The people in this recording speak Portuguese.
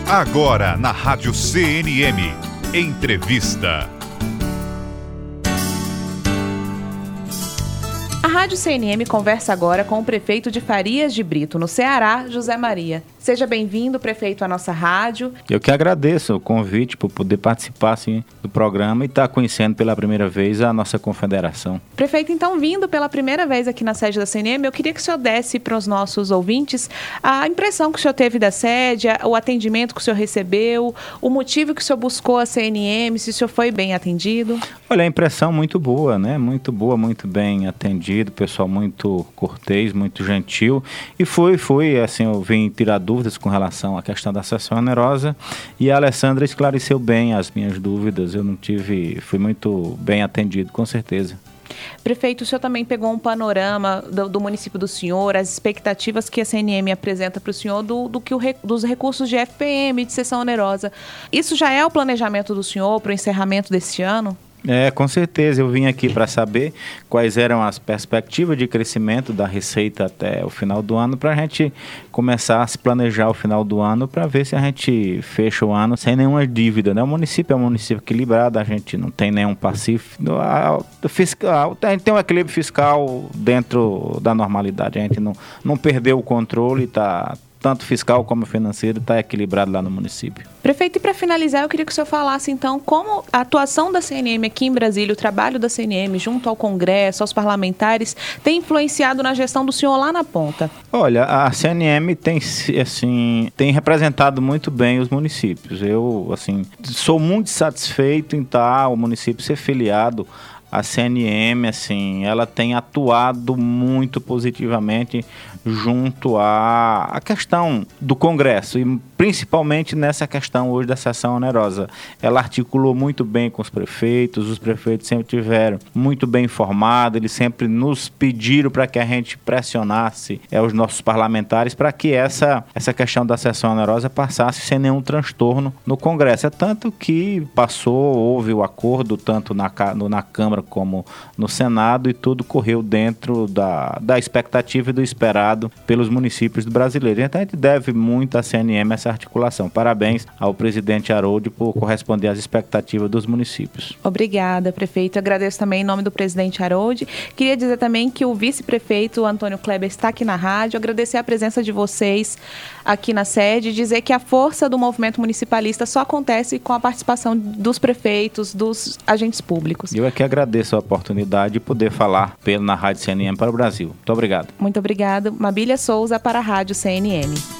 Agora na Rádio CNM, entrevista. A Rádio CNM conversa agora com o prefeito de Farias de Brito, no Ceará, José Maria. Seja bem-vindo, prefeito, à nossa rádio. Eu que agradeço o convite por poder participar assim, do programa e estar conhecendo pela primeira vez a nossa confederação. Prefeito, então, vindo pela primeira vez aqui na sede da CNM, eu queria que o senhor desse para os nossos ouvintes a impressão que o senhor teve da sede, o atendimento que o senhor recebeu, o motivo que o senhor buscou a CNM, se o senhor foi bem atendido. Olha, a impressão muito boa, né? Muito boa, muito bem atendido, pessoal muito cortês, muito gentil. E foi assim, eu vim tirar dúvidas com relação à questão da sessão onerosa e a Alessandra esclareceu bem as minhas dúvidas. Fui muito bem atendido, com certeza. Prefeito, o senhor também pegou um panorama do município do senhor, as expectativas que a CNM apresenta para o senhor dos recursos de FPM, de sessão onerosa. Isso já é o planejamento do senhor para o encerramento desse ano? Com certeza. Eu vim aqui para saber quais eram as perspectivas de crescimento da receita até o final do ano, para a gente começar a se planejar o final do ano, para ver se a gente fecha o ano sem nenhuma dívida, né? O município é um município equilibrado, a gente não tem nenhum passivo fiscal, a gente tem um equilíbrio fiscal dentro da normalidade, a gente não perdeu o controle, tanto fiscal como financeiro, está equilibrado lá no município. Prefeito, e para finalizar, eu queria que o senhor falasse, então, como a atuação da CNM aqui em Brasília, o trabalho da CNM junto ao Congresso, aos parlamentares, tem influenciado na gestão do senhor lá na ponta? Olha, a CNM tem representado muito bem os municípios. Eu, sou muito satisfeito em o município ser filiado. A CNM, ela tem atuado muito positivamente junto à questão do Congresso e principalmente nessa questão hoje da sessão onerosa. Ela articulou muito bem com os prefeitos sempre tiveram muito bem informados, eles sempre nos pediram para que a gente pressionasse os nossos parlamentares para que essa questão da sessão onerosa passasse sem nenhum transtorno no Congresso. É tanto que houve o acordo tanto na Câmara como no Senado e tudo correu dentro da expectativa e do esperado pelos municípios brasileiros. Então a gente deve muito à CNM essa articulação. Parabéns ao presidente Harold por corresponder às expectativas dos municípios. Obrigada, prefeito. Agradeço também em nome do presidente Harold. Queria dizer também que o vice-prefeito Antônio Kleber está aqui na rádio. Agradecer a presença de vocês aqui na sede e dizer que a força do movimento municipalista só acontece com a participação dos prefeitos, dos agentes públicos. Eu aqui agradeço a oportunidade de poder falar na Rádio CNM para o Brasil. Muito obrigado. Muito obrigado. Mabília Souza para a Rádio CNM.